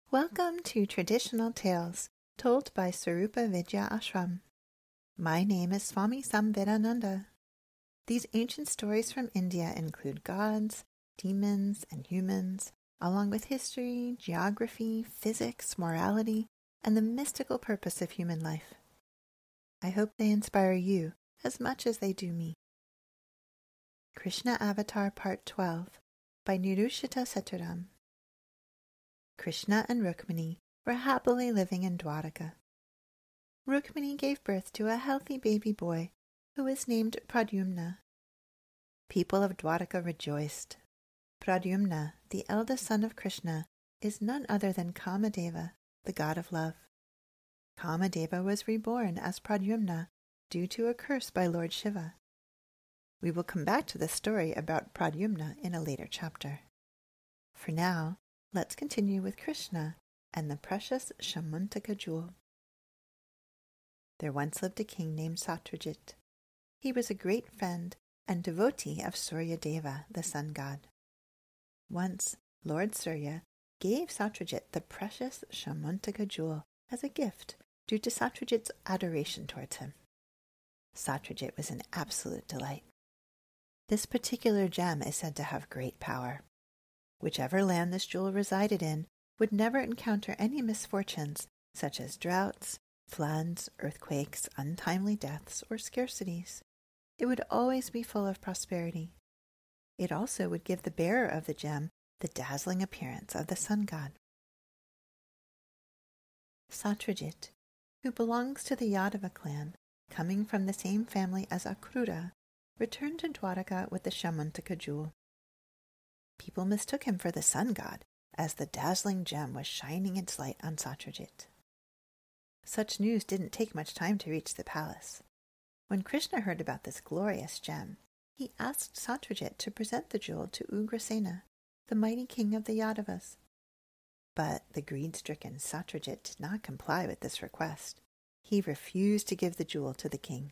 Welcome to Traditional Tales, told by Sarupa Vidya Ashram. My name is Swami Samvedananda. These ancient stories from India include gods, demons, and humans, along with history, geography, physics, morality, and the mystical purpose of human life. I hope they inspire you as much as they do me. Krishna Avatar Part 12 by Nirushita Seturam. Krishna and Rukmini were happily living in Dwaraka. Rukmini gave birth to a healthy baby boy who was named Pradyumna. People of Dwaraka rejoiced. Pradyumna, the eldest son of Krishna, is none other than Kamadeva, the god of love. Kamadeva was reborn as Pradyumna due to a curse by Lord Shiva. We will come back to the story about Pradyumna in a later chapter. For now, let's continue with Krishna and the precious Shamantaka jewel. There once lived a king named Satyajit. He was a great friend and devotee of Suryadeva, the sun god. Once, Lord Surya gave Satyajit the precious Shamantaka jewel as a gift due to Satyajit's adoration towards him. Satyajit was in absolute delight. This particular gem is said to have great power. Whichever land this jewel resided in would never encounter any misfortunes, such as droughts, floods, earthquakes, untimely deaths, or scarcities. It would always be full of prosperity. It also would give the bearer of the gem the dazzling appearance of the sun god. Satyajit, who belongs to the Yadava clan, coming from the same family as Akrura, returned to Dwaraka with the Shamantaka jewel. People mistook him for the sun god, as the dazzling gem was shining its light on Satyajit. Such news didn't take much time to reach the palace. When Krishna heard about this glorious gem, he asked Satyajit to present the jewel to Ugrasena, the mighty king of the Yadavas. But the greed-stricken Satyajit did not comply with this request. He refused to give the jewel to the king.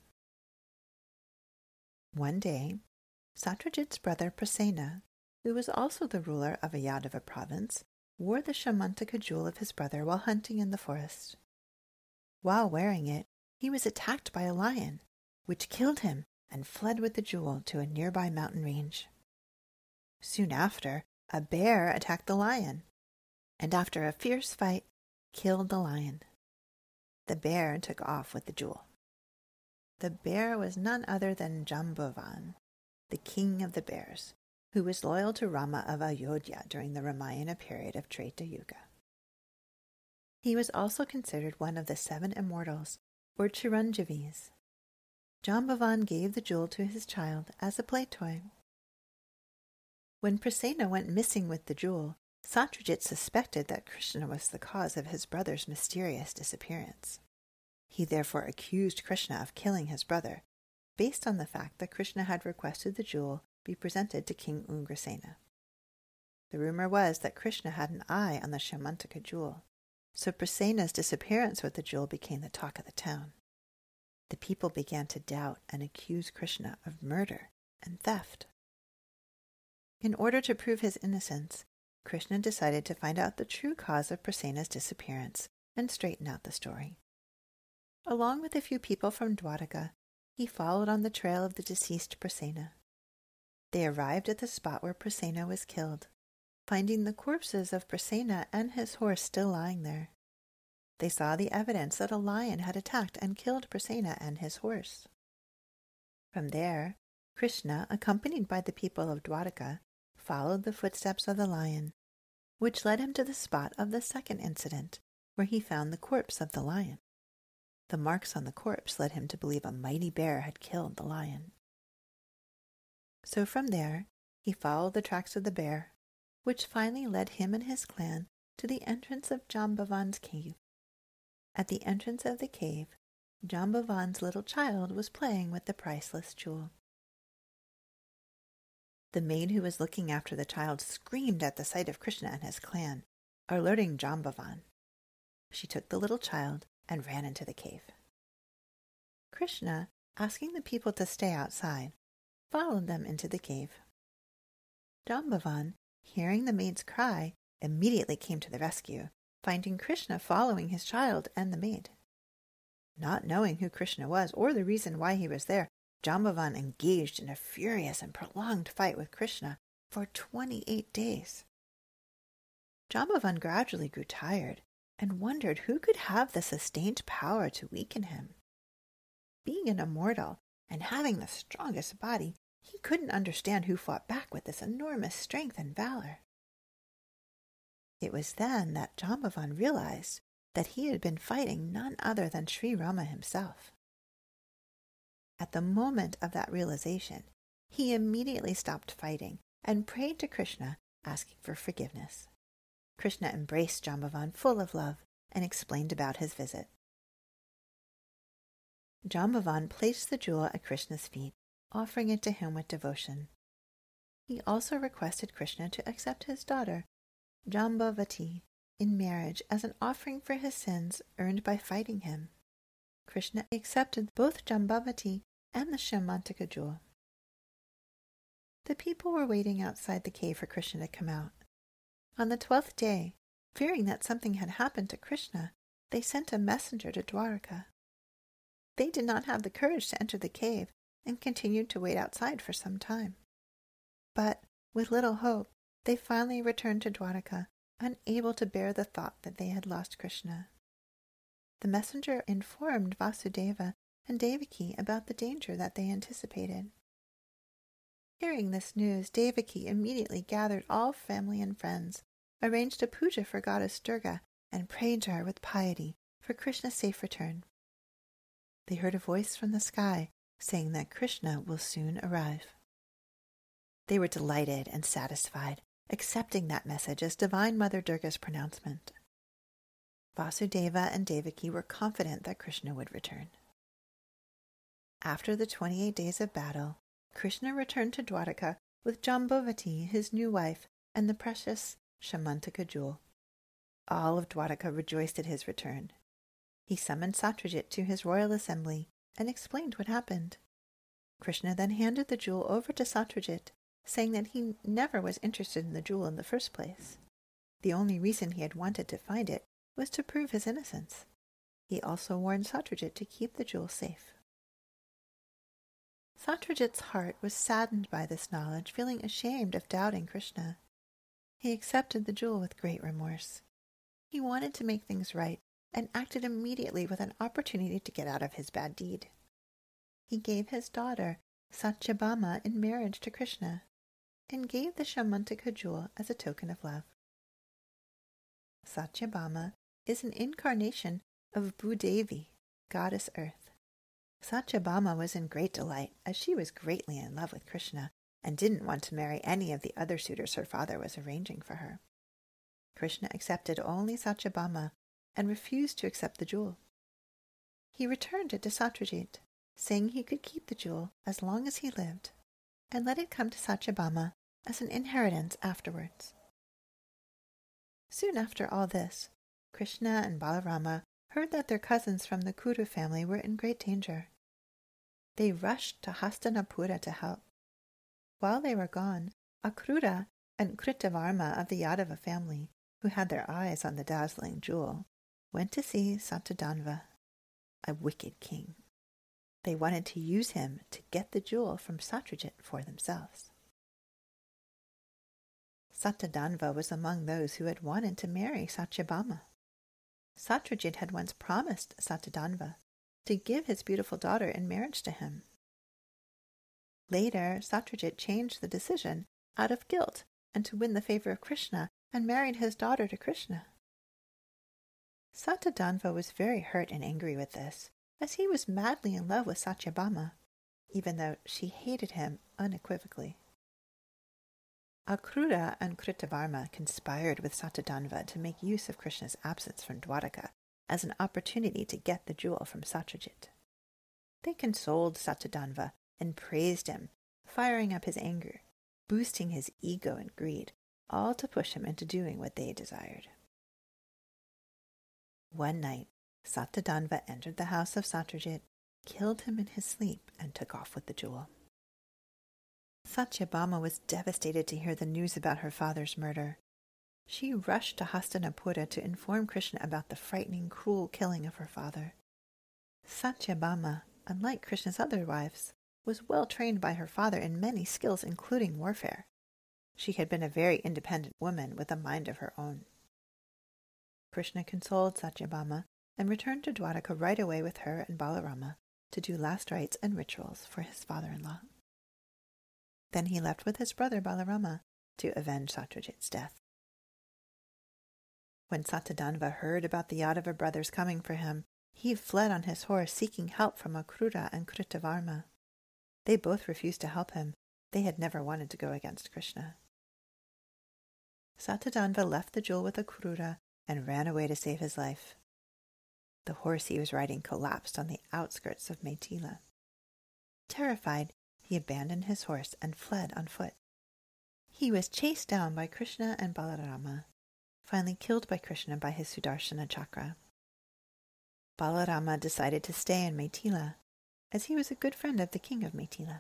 One day, Satyajit's brother Prasena, who was also the ruler of a Yadava province, wore the Shamantaka jewel of his brother while hunting in the forest. While wearing it, he was attacked by a lion, which killed him and fled with the jewel to a nearby mountain range. Soon after, a bear attacked the lion, and after a fierce fight, killed the lion. The bear took off with the jewel. The bear was none other than Jambavan, the king of the bears, who was loyal to Rama of Ayodhya during the Ramayana period of Treta Yuga. He was also considered one of the 7 immortals, or Chiranjeevis. Jambavan gave the jewel to his child as a play toy. When Prasena went missing with the jewel, Satyajit suspected that Krishna was the cause of his brother's mysterious disappearance. He therefore accused Krishna of killing his brother, based on the fact that Krishna had requested the jewel be presented to King Ugrasena. The rumor was that Krishna had an eye on the Shamantaka jewel, so Prasena's disappearance with the jewel became the talk of the town. The people began to doubt and accuse Krishna of murder and theft. In order to prove his innocence, Krishna decided to find out the true cause of Prasena's disappearance and straighten out the story. Along with a few people from Dwaraka, he followed on the trail of the deceased Prasena. They arrived at the spot where Prasena was killed, finding the corpses of Prasena and his horse still lying there. They saw the evidence that a lion had attacked and killed Prasena and his horse. From there, Krishna, accompanied by the people of Dwaraka, followed the footsteps of the lion, which led him to the spot of the second incident, where he found the corpse of the lion. The marks on the corpse led him to believe a mighty bear had killed the lion. So from there, he followed the tracks of the bear, which finally led him and his clan to the entrance of Jambavan's cave. At the entrance of the cave, Jambavan's little child was playing with the priceless jewel. The maid who was looking after the child screamed at the sight of Krishna and his clan, alerting Jambavan. She took the little child and ran into the cave. Krishna, asking the people to stay outside, followed them into the cave. Jambavan, hearing the maid's cry, immediately came to the rescue, finding Krishna following his child and the maid. Not knowing who Krishna was or the reason why he was there, Jambavan engaged in a furious and prolonged fight with Krishna for 28 days. Jambavan gradually grew tired and wondered who could have the sustained power to weaken him. Being an immortal and having the strongest body, he couldn't understand who fought back with this enormous strength and valor. It was then that Jambavan realized that he had been fighting none other than Sri Rama himself. At the moment of that realization, he immediately stopped fighting and prayed to Krishna, asking for forgiveness. Krishna embraced Jambavan full of love and explained about his visit. Jambavan placed the jewel at Krishna's feet, offering it to him with devotion. He also requested Krishna to accept his daughter, Jambavati, in marriage as an offering for his sins earned by fighting him. Krishna accepted both Jambavati and the Shamantaka jewel. The people were waiting outside the cave for Krishna to come out. On the 12th day, fearing that something had happened to Krishna, they sent a messenger to Dwaraka. They did not have the courage to enter the cave and continued to wait outside for some time. But, with little hope, they finally returned to Dwaraka, unable to bear the thought that they had lost Krishna. The messenger informed Vasudeva and Devaki about the danger that they anticipated. Hearing this news, Devaki immediately gathered all family and friends, arranged a puja for goddess Durga, and prayed to her with piety for Krishna's safe return. They heard a voice from the sky saying that Krishna will soon arrive. They were delighted and satisfied, accepting that message as Divine Mother Durga's pronouncement. Vasudeva and Devaki were confident that Krishna would return. After the 28 days of battle, Krishna returned to Dwaraka with Jambavati, his new wife, and the precious Shamantaka jewel. All of Dwaraka rejoiced at his return. He summoned Satyajit to his royal assembly and explained what happened. Krishna then handed the jewel over to Satyajit, saying that he never was interested in the jewel in the first place. The only reason he had wanted to find it was to prove his innocence. He also warned Satyajit to keep the jewel safe. Satyajit's heart was saddened by this knowledge, feeling ashamed of doubting Krishna. He accepted the jewel with great remorse. He wanted to make things right and acted immediately with an opportunity to get out of his bad deed. He gave his daughter, Satyabhama, in marriage to Krishna, and gave the Shamantaka jewel as a token of love. Satyabhama is an incarnation of Bhudevi, goddess earth. Satyabhama was in great delight, as she was greatly in love with Krishna and didn't want to marry any of the other suitors her father was arranging for her. Krishna accepted only Satyabhama and refused to accept the jewel. He returned it to Satyajit, saying he could keep the jewel as long as he lived, and let it come to Satyabhama as an inheritance afterwards. Soon after all this, Krishna and Balarama heard that their cousins from the Kuru family were in great danger. They rushed to Hastinapura to help. While they were gone, Akrura and Kritavarma of the Yadava family, who had their eyes on the dazzling jewel, went to see Satadhanva, a wicked king. They wanted to use him to get the jewel from Satyajit for themselves. Satadhanva was among those who had wanted to marry Satyabhama. Satyajit had once promised Satadhanva to give his beautiful daughter in marriage to him. Later, Satyajit changed the decision out of guilt and to win the favor of Krishna and married his daughter to Krishna. Satadhanva was very hurt and angry with this, as he was madly in love with Satyabhama, even though she hated him unequivocally. Akrura and Kritavarma conspired with Satadhanva to make use of Krishna's absence from Dwaraka as an opportunity to get the jewel from Satyajit. They consoled Satadhanva and praised him, firing up his anger, boosting his ego and greed, all to push him into doing what they desired. One night, Satadhanva entered the house of Satyajit, killed him in his sleep, and took off with the jewel. Satyabhama was devastated to hear the news about her father's murder. She rushed to Hastinapura to inform Krishna about the frightening, cruel killing of her father. Satyabhama, unlike Krishna's other wives, was well trained by her father in many skills, including warfare. She had been a very independent woman with a mind of her own. Krishna consoled Satyabhama and returned to Dwaraka right away with her and Balarama to do last rites and rituals for his father-in-law. Then he left with his brother Balarama to avenge Satyajit's death. When Satyadanva heard about the Yadava brothers coming for him, he fled on his horse seeking help from Akrura and Kritavarma. They both refused to help him. They had never wanted to go against Krishna. Satyadanva left the jewel with Akrura and ran away to save his life. The horse he was riding collapsed on the outskirts of Maitila. Terrified, he abandoned his horse and fled on foot. He was chased down by Krishna and Balarama, finally killed by Krishna by his Sudarshana chakra. Balarama decided to stay in Maitila, as he was a good friend of the king of Maitila.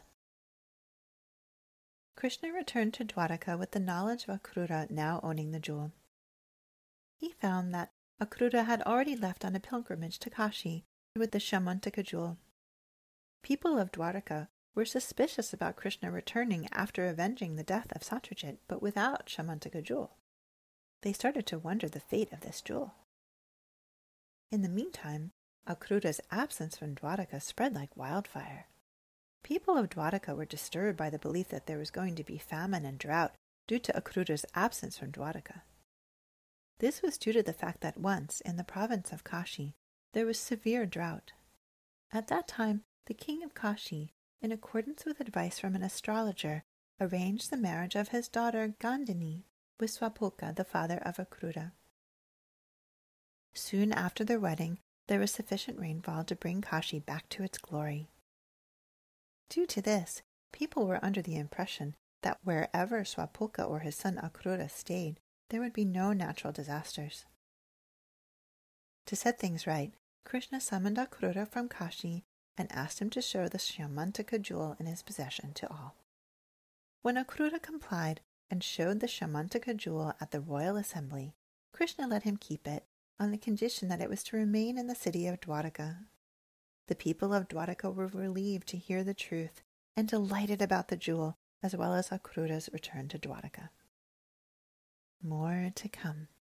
Krishna returned to Dwaraka with the knowledge of Akrura now owning the jewel. He found that Akrura had already left on a pilgrimage to Kashi with the Shamantaka jewel. People of Dwaraka were suspicious about Krishna returning after avenging the death of Satyajit, but without Shamantaka jewel. They started to wonder the fate of this jewel. In the meantime, Akrura's absence from Dwaraka spread like wildfire. People of Dwaraka were disturbed by the belief that there was going to be famine and drought due to Akrura's absence from Dwaraka. This was due to the fact that once, in the province of Kashi, there was severe drought. At that time, the king of Kashi, in accordance with advice from an astrologer, arranged the marriage of his daughter Gandhini with Swapulka, the father of Akrura. Soon after their wedding, there was sufficient rainfall to bring Kashi back to its glory. Due to this, people were under the impression that wherever Swapulka or his son Akrura stayed, there would be no natural disasters. To set things right, Krishna summoned Akrura from Kashi and asked him to show the Shamantaka jewel in his possession to all. When Akrura complied and showed the Shamantaka jewel at the royal assembly, Krishna let him keep it on the condition that it was to remain in the city of Dwaraka. The people of Dwaraka were relieved to hear the truth and delighted about the jewel, as well as Akrura's return to Dwaraka. More to come.